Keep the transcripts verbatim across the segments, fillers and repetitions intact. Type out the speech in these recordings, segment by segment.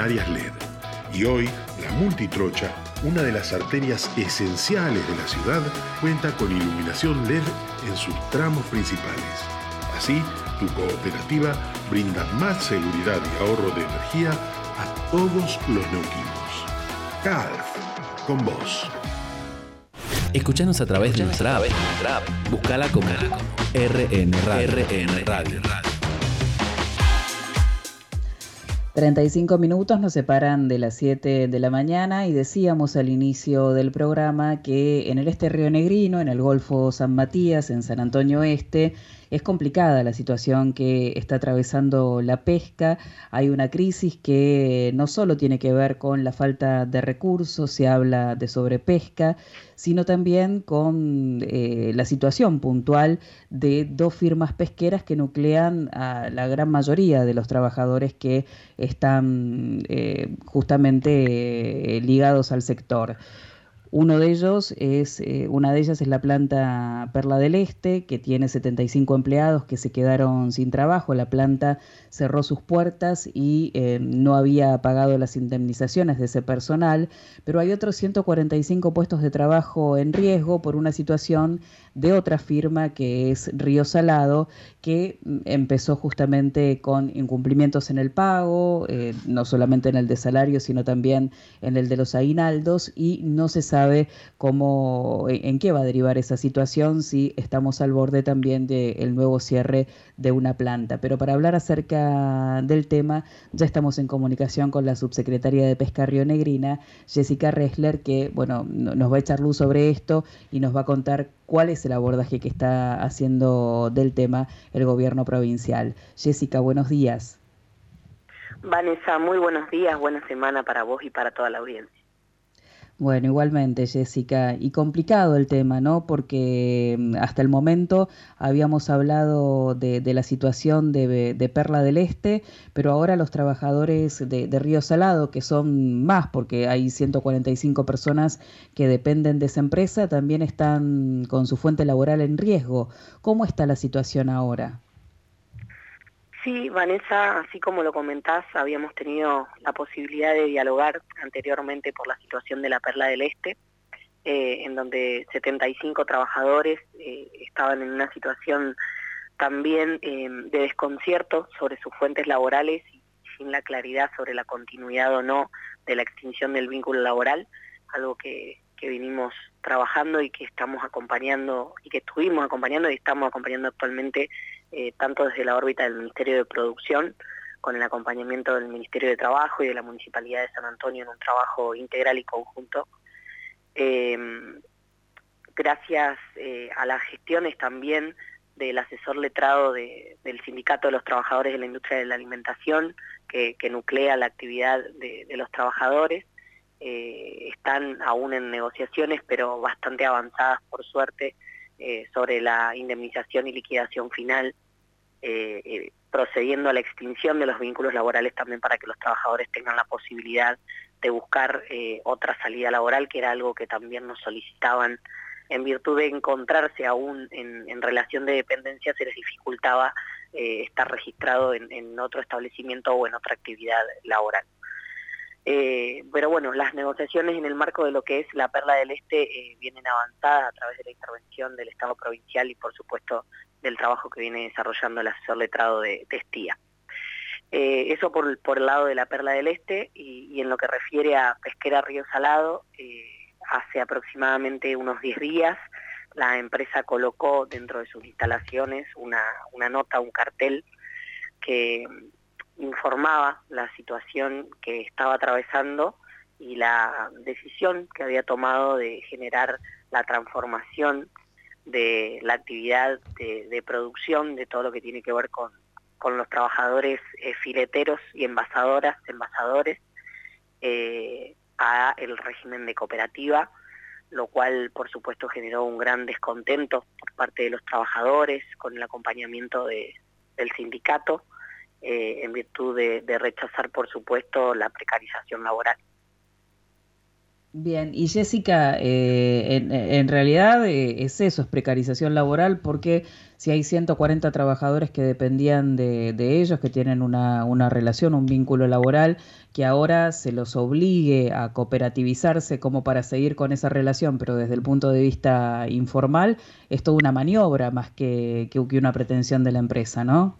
luminarias L E D. Y hoy, la Multitrocha, una de las arterias esenciales de la ciudad, cuenta con iluminación L E D en sus tramos principales. Así, tu cooperativa brinda más seguridad y ahorro de energía a todos los neuquinos. CALF, con vos. Escuchanos a través de nuestra app. Buscala como R N Radio. R N Radio. treinta y cinco minutos nos separan de las siete de la mañana y decíamos al inicio del programa que en el este rionegrino, en el Golfo San Matías, en San Antonio Este, es complicada la situación que está atravesando la pesca. Hay una crisis que no solo tiene que ver con la falta de recursos, se habla de sobrepesca, sino también con eh, la situación puntual de dos firmas pesqueras que nuclean a la gran mayoría de los trabajadores que están eh, justamente eh, ligados al sector. Uno de ellos es, eh, una de ellas es la planta Perla del Este, que tiene setenta y cinco empleados que se quedaron sin trabajo. La planta cerró sus puertas y eh, no había pagado las indemnizaciones de ese personal, pero hay otros ciento cuarenta y cinco puestos de trabajo en riesgo por una situación de otra firma que es Río Salado, que empezó justamente con incumplimientos en el pago, eh, no solamente en el de salario, sino también en el de los aguinaldos, y no se sabe cómo, en qué va a derivar esa situación, si estamos al borde también del nuevo cierre de una planta. Pero para hablar acerca del tema, ya estamos en comunicación con la subsecretaria de Pesca rionegrina, Jessica Ressler, que bueno, nos va a echar luz sobre esto y nos va a contar cuál es el abordaje que está haciendo del tema el gobierno provincial. Jessica, buenos días. Vanessa, muy buenos días, buena semana para vos y para toda la audiencia. Bueno, igualmente, Jessica, y complicado el tema, ¿no? Porque hasta el momento habíamos hablado de, de la situación de, de Perla del Este, pero ahora los trabajadores de, de Río Salado, que son más, porque hay ciento cuarenta y cinco personas que dependen de esa empresa, también están con su fuente laboral en riesgo. ¿Cómo está la situación ahora? Sí, Vanessa, así como lo comentás, habíamos tenido la posibilidad de dialogar anteriormente por la situación de la Perla del Este, eh, en donde setenta y cinco trabajadores eh, estaban en una situación también eh, de desconcierto sobre sus fuentes laborales y sin la claridad sobre la continuidad o no de la extinción del vínculo laboral, algo que, que vinimos trabajando y que estamos acompañando, y que estuvimos acompañando y estamos acompañando actualmente, eh, tanto desde la órbita del Ministerio de Producción, con el acompañamiento del Ministerio de Trabajo y de la Municipalidad de San Antonio en un trabajo integral y conjunto. Eh, gracias eh, a las gestiones también del asesor letrado de, del Sindicato de los Trabajadores de la Industria de la Alimentación, que, que nuclea la actividad de, de los trabajadores, eh, están aún en negociaciones, pero bastante avanzadas por suerte, eh, sobre la indemnización y liquidación final, eh, eh, procediendo a la extinción de los vínculos laborales también para que los trabajadores tengan la posibilidad de buscar eh, otra salida laboral, que era algo que también nos solicitaban en virtud de encontrarse aún en, en relación de dependencia, se les dificultaba eh, estar registrado en, en otro establecimiento o en otra actividad laboral. Eh, pero bueno, las negociaciones en el marco de lo que es la Perla del Este eh, vienen avanzadas a través de la intervención del Estado provincial y por supuesto del trabajo que viene desarrollando el asesor letrado de, de Estía. Eh, eso por, por el lado de la Perla del Este, y, y en lo que refiere a Pesquera Río Salado, eh, hace aproximadamente unos diez días la empresa colocó dentro de sus instalaciones una, una nota, un cartel que informaba la situación que estaba atravesando y la decisión que había tomado de generar la transformación de la actividad de, de producción de todo lo que tiene que ver con, con los trabajadores eh, fileteros y envasadoras, envasadores, eh, a el régimen de cooperativa, lo cual por supuesto generó un gran descontento por parte de los trabajadores con el acompañamiento de, del sindicato, eh, en virtud de, de rechazar por supuesto la precarización laboral. Bien, y Jessica, eh, en, en realidad eh, es eso, es precarización laboral, porque si hay ciento cuarenta trabajadores que dependían de, de ellos, que tienen una, una relación, un vínculo laboral, que ahora se los obligue a cooperativizarse como para seguir con esa relación, pero desde el punto de vista informal, es toda una maniobra más que, que, que una pretensión de la empresa, ¿no?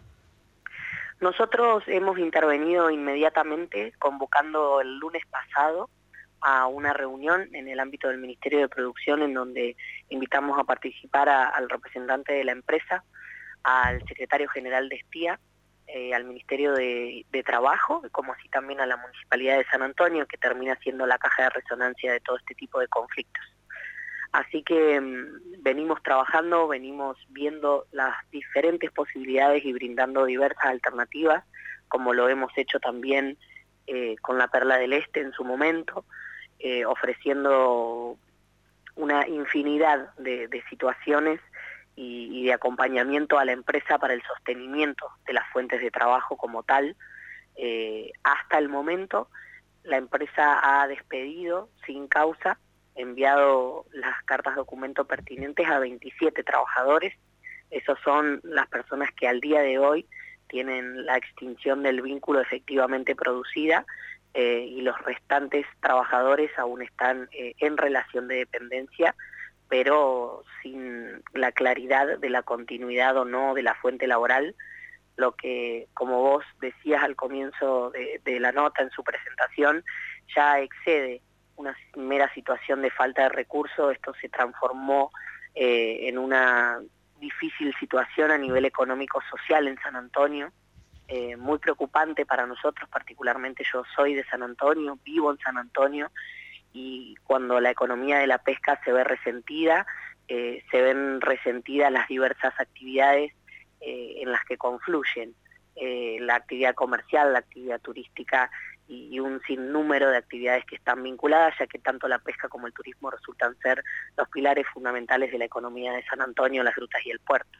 Nosotros hemos intervenido inmediatamente, convocando el lunes pasado a una reunión en el ámbito del Ministerio de Producción, en donde invitamos a participar a, al representante de la empresa, al secretario general de Espía, eh, al Ministerio de, de Trabajo, como así también a la Municipalidad de San Antonio, que termina siendo la caja de resonancia de todo este tipo de conflictos. Así que mmm, venimos trabajando, venimos viendo las diferentes posibilidades y brindando diversas alternativas, como lo hemos hecho también eh, con la Perla del Este en su momento, eh, ofreciendo una infinidad de, de situaciones y, y de acompañamiento a la empresa para el sostenimiento de las fuentes de trabajo como tal. Eh, hasta el momento la empresa ha despedido sin causa, enviado las cartas documento pertinentes a veintisiete trabajadores. Esos son las personas que al día de hoy tienen la extinción del vínculo efectivamente producida, eh, y los restantes trabajadores aún están eh, en relación de dependencia, pero sin la claridad de la continuidad o no de la fuente laboral, lo que, como vos decías al comienzo de, de la nota en su presentación, ya excede una mera situación de falta de recursos. Esto se transformó eh, en una difícil situación a nivel económico-social en San Antonio, eh, muy preocupante para nosotros, particularmente yo soy de San Antonio, vivo en San Antonio, y cuando la economía de la pesca se ve resentida, eh, se ven resentidas las diversas actividades eh, en las que confluyen eh, la actividad comercial, la actividad turística y un sinnúmero de actividades que están vinculadas, ya que tanto la pesca como el turismo resultan ser los pilares fundamentales de la economía de San Antonio, las grutas y el puerto.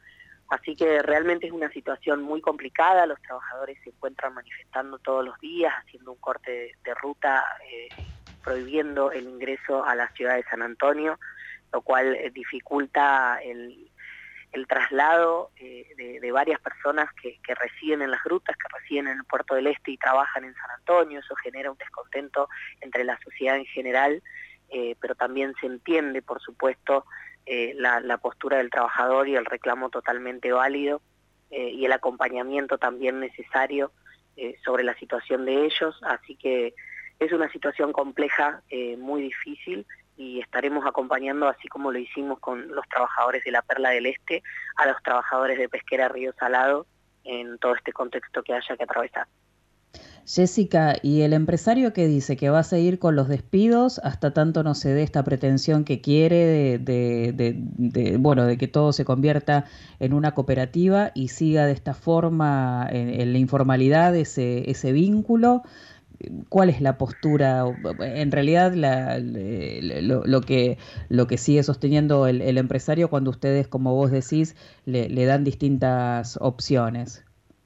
Así que realmente es una situación muy complicada. Los trabajadores se encuentran manifestando todos los días, haciendo un corte de, de ruta, eh, prohibiendo el ingreso a la ciudad de San Antonio, lo cual eh, dificulta el, el traslado eh, de, de varias personas que, que residen en las grutas, que residen en el Puerto del Este y trabajan en San Antonio. Eso genera un descontento entre la sociedad en general, eh, pero también se entiende, por supuesto, eh, la, la postura del trabajador y el reclamo totalmente válido, eh, y el acompañamiento también necesario eh, sobre la situación de ellos. Así que es una situación compleja, eh, muy difícil, y estaremos acompañando, así como lo hicimos con los trabajadores de la Perla del Este, a los trabajadores de Pesquera Río Salado en todo este contexto que haya que atravesar. Jessica, ¿y el empresario qué dice? ¿Que va a seguir con los despidos hasta tanto no se dé esta pretensión que quiere de, de, de, de, bueno, de que todo se convierta en una cooperativa y siga de esta forma en, en la informalidad ese, ese vínculo? ¿Cuál es la postura? En realidad, la, lo, lo, que, lo que sigue sosteniendo el, el empresario cuando ustedes, como vos decís, le, le dan distintas opciones.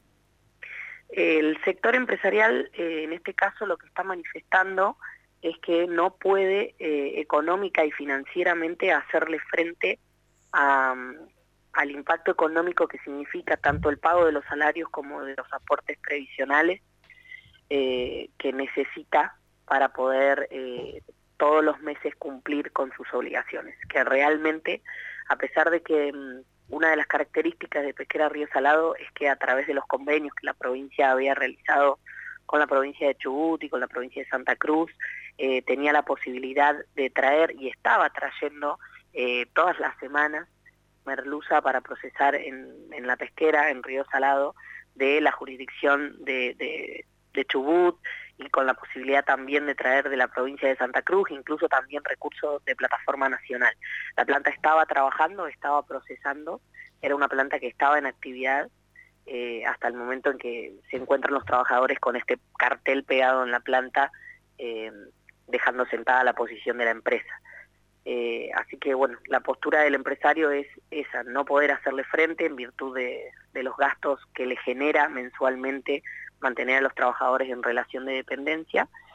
El sector empresarial, eh, en este caso, lo que está manifestando es que no puede eh, económica y financieramente hacerle frente a, al impacto económico que significa tanto el pago de los salarios como de los aportes previsionales eh, que necesita para poder eh, todos los meses cumplir con sus obligaciones. Que realmente, a pesar de que mmm, una de las características de Pesquera Río Salado es que a través de los convenios que la provincia había realizado con la provincia de Chubut y con la provincia de Santa Cruz, eh, tenía la posibilidad de traer y estaba trayendo eh, todas las semanas merluza para procesar en, en la pesquera, en Río Salado, de la jurisdicción de, de, de Chubut, y con la posibilidad también de traer de la provincia de Santa Cruz, incluso también recursos de plataforma nacional. La planta estaba trabajando, estaba procesando, era una planta que estaba en actividad eh, hasta el momento en que se encuentran los trabajadores con este cartel pegado en la planta, eh, dejando sentada la posición de la empresa. Eh, así que bueno, la postura del empresario es esa, no poder hacerle frente en virtud de, de los gastos que le genera mensualmente mantener a los trabajadores en relación de dependencia,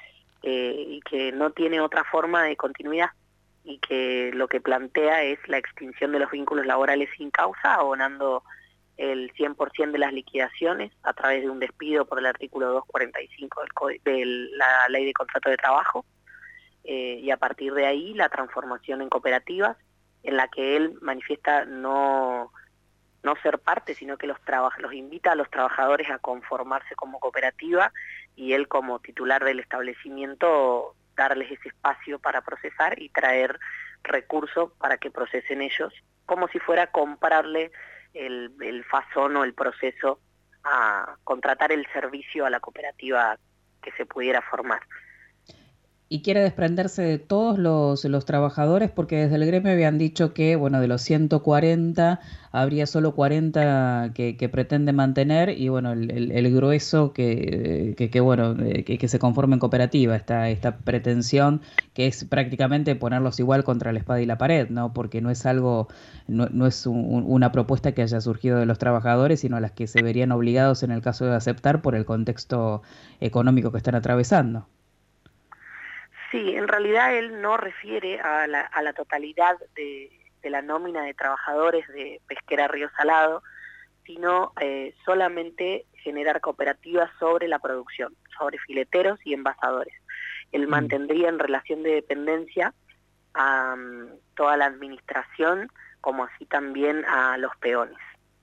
eh, y que no tiene otra forma de continuidad, y que lo que plantea es la extinción de los vínculos laborales sin causa, abonando el cien por ciento de las liquidaciones a través de un despido por el artículo doscientos cuarenta y cinco del Código, de la Ley de Contrato de Trabajo, eh, y a partir de ahí la transformación en cooperativas, en la que él manifiesta no, no ser parte, sino que los, los invita a los trabajadores a conformarse como cooperativa, y él como titular del establecimiento darles ese espacio para procesar y traer recursos para que procesen ellos, como si fuera comprarle el, el fazón o el proceso a contratar el servicio a la cooperativa que se pudiera formar. Y quiere desprenderse de todos los, los trabajadores, porque desde el gremio habían dicho que, bueno, de los ciento cuarenta habría solo cuarenta que, que pretende mantener, y bueno, el, el, el grueso que, que, que bueno, que, que se conforme en cooperativa, esta, esta pretensión que es prácticamente ponerlos igual contra la espada y la pared, ¿no? Porque no es algo, no, no es un, una propuesta que haya surgido de los trabajadores, sino a las que se verían obligados en el caso de aceptar por el contexto económico que están atravesando. Sí, en realidad él no refiere a la, a la totalidad de, de la nómina de trabajadores de Pesquera Río Salado, sino eh, solamente generar cooperativas sobre la producción, sobre fileteros y envasadores. Él mantendría en relación de dependencia a um, toda la administración, como así también a los peones.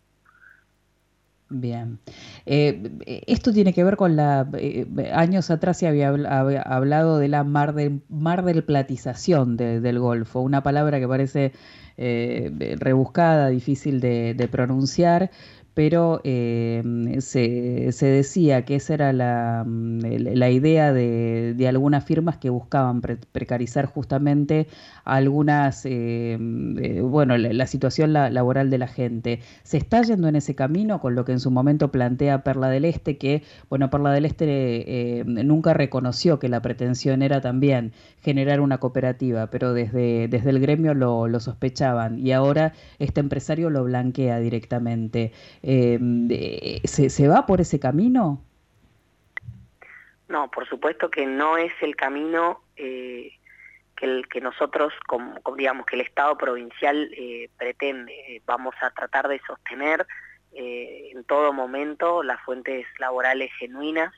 Bien. Eh, esto tiene que ver con la... Eh, años atrás se había, había hablado de la mar, de, mar del platización de, del Golfo, una palabra que parece eh, rebuscada, difícil de, de pronunciar, pero eh, se, se decía que esa era la, la idea de, de algunas firmas que buscaban pre precarizar justamente algunas, eh, eh, bueno, la, la situación la, laboral de la gente. ¿Se está yendo en ese camino con lo que en su momento plantea Perla del Este, que, bueno, Perla del Este eh, nunca reconoció que la pretensión era también generar una cooperativa, pero desde, desde el gremio lo, lo sospechaban, y ahora este empresario lo blanquea directamente? Eh, ¿se, ¿Se va por ese camino? No, por supuesto que no es el camino eh, que, el, que nosotros, como, como digamos, que el Estado provincial eh, pretende. Vamos a tratar de sostener eh, en todo momento las fuentes laborales genuinas,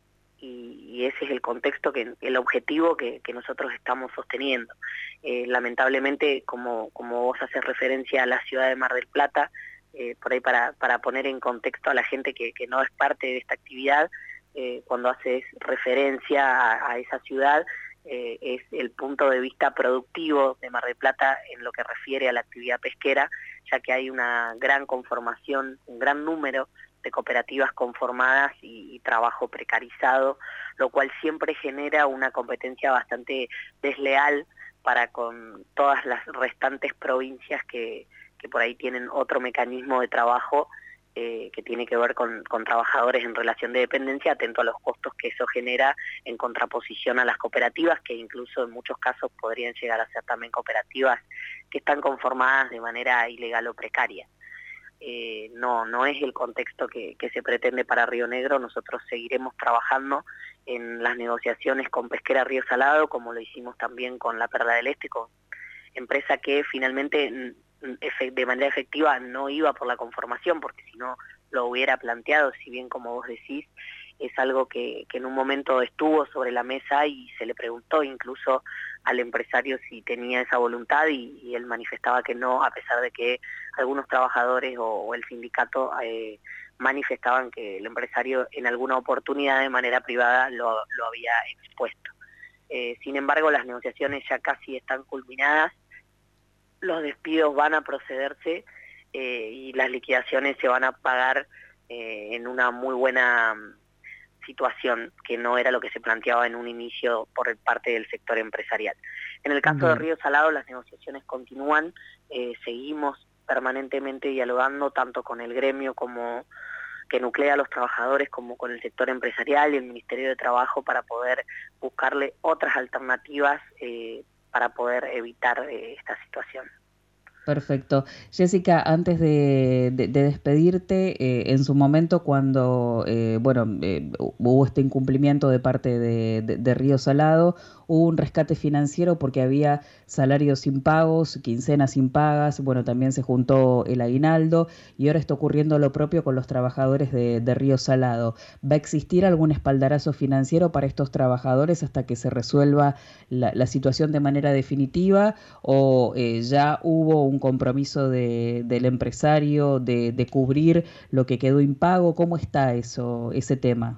y, y ese es el contexto, que el objetivo que, que nosotros estamos sosteniendo. Eh, lamentablemente, como, como vos haces referencia a la ciudad de Mar del Plata, Eh, por ahí para, para poner en contexto a la gente que, que no es parte de esta actividad, eh, cuando haces referencia a, a esa ciudad, eh, es el punto de vista productivo de Mar del Plata en lo que refiere a la actividad pesquera, ya que hay una gran conformación, un gran número de cooperativas conformadas y, y trabajo precarizado, lo cual siempre genera una competencia bastante desleal para con todas las restantes provincias que que por ahí tienen otro mecanismo de trabajo eh, que tiene que ver con, con trabajadores en relación de dependencia, atento a los costos que eso genera en contraposición a las cooperativas, que incluso en muchos casos podrían llegar a ser también cooperativas que están conformadas de manera ilegal o precaria. Eh, no, no es el contexto que, que se pretende para Río Negro. Nosotros seguiremos trabajando en las negociaciones con Pesquera Río Salado, como lo hicimos también con la Perla del Este, con empresa que finalmente de manera efectiva no iba por la conformación, porque si no lo hubiera planteado, si bien como vos decís, es algo que, que en un momento estuvo sobre la mesa y se le preguntó incluso al empresario si tenía esa voluntad, y, y él manifestaba que no, a pesar de que algunos trabajadores o, o el sindicato eh, manifestaban que el empresario en alguna oportunidad de manera privada lo, lo había expuesto. Eh, sin embargo, las negociaciones ya casi están culminadas, los despidos van a procederse eh, y las liquidaciones se van a pagar eh, en una muy buena situación, que no era lo que se planteaba en un inicio por parte del sector empresarial. En el caso Bien. de Río Salado, las negociaciones continúan, eh, seguimos permanentemente dialogando tanto con el gremio como que nuclea a los trabajadores, como con el sector empresarial y el Ministerio de Trabajo, para poder buscarle otras alternativas eh, para poder evitar eh, esta situación. Perfecto. Jessica, antes de, de- de despedirte, eh, en su momento cuando eh, bueno, eh, hubo este incumplimiento de parte de, de- de Río Salado, hubo un rescate financiero porque había salarios sin pagos, quincenas sin pagas, bueno, también se juntó el aguinaldo y ahora está ocurriendo lo propio con los trabajadores de, de Río Salado. ¿Va a existir algún espaldarazo financiero para estos trabajadores hasta que se resuelva la, la situación de manera definitiva? ¿O eh, ya hubo un compromiso de, del empresario de, de cubrir lo que quedó impago? ¿Cómo está eso, ese tema?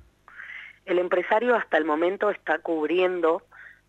El empresario hasta el momento está cubriendo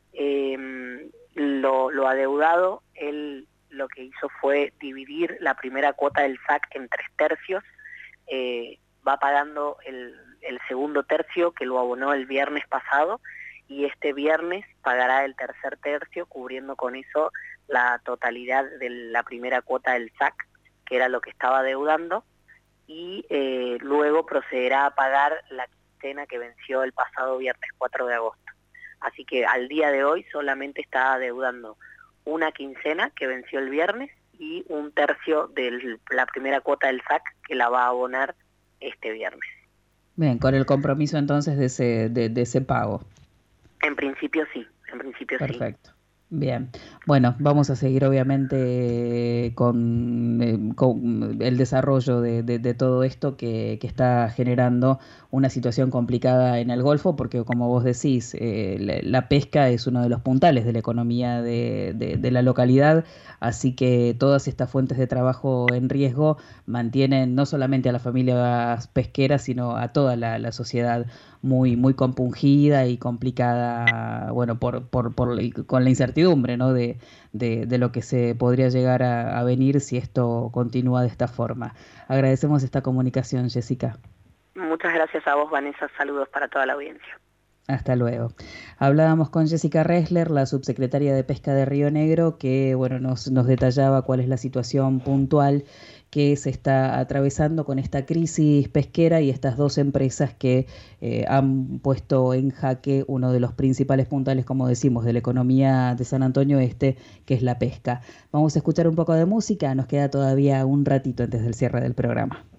eh, lo, lo adeudado. Él lo que hizo fue dividir la primera cuota del S A C en tres tercios, eh, va pagando el, el segundo tercio que lo abonó el viernes pasado y este viernes pagará el tercer tercio, cubriendo con eso la totalidad de la primera cuota del S A C, que era lo que estaba adeudando, y eh, luego procederá a pagar la quincena que venció el pasado viernes cuatro de agosto. Así que al día de hoy solamente está adeudando una quincena que venció el viernes y un tercio de la primera cuota del S A C que la va a abonar este viernes. Bien, con el compromiso entonces de ese, de, de ese pago. En principio sí, en principio sí. Perfecto. Bien, bueno, vamos a seguir obviamente con, eh, con el desarrollo de, de- de todo esto que, que está generando una situación complicada en el Golfo, porque como vos decís, eh, la, la pesca es uno de los puntales de la economía de, de- de la localidad, así que todas estas fuentes de trabajo en riesgo mantienen no solamente a las familias pesqueras, sino a toda la, la sociedad muy, muy compungida y complicada, bueno, por, por, por, y con la incertidumbre, ¿no? de, de, de lo que se podría llegar a, a venir si esto continúa de esta forma. Agradecemos esta comunicación, Jessica. Muchas gracias a vos, Vanessa. Saludos para toda la audiencia. Hasta luego. Hablábamos con Jessica Ressler, la subsecretaria de Pesca de Río Negro, que bueno, nos, nos detallaba cuál es la situación puntual que se está atravesando con esta crisis pesquera y estas dos empresas que eh, han puesto en jaque uno de los principales puntales, como decimos, de la economía de San Antonio Este, que es la pesca. Vamos a escuchar un poco de música, nos queda todavía un ratito antes del cierre del programa.